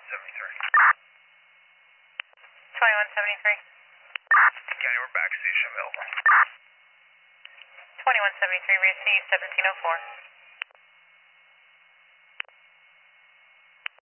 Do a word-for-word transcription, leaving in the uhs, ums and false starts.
seventy-three. twenty-one seventy-three. County, we're backstation available. twenty-one seventy-three, we received seventeen oh four.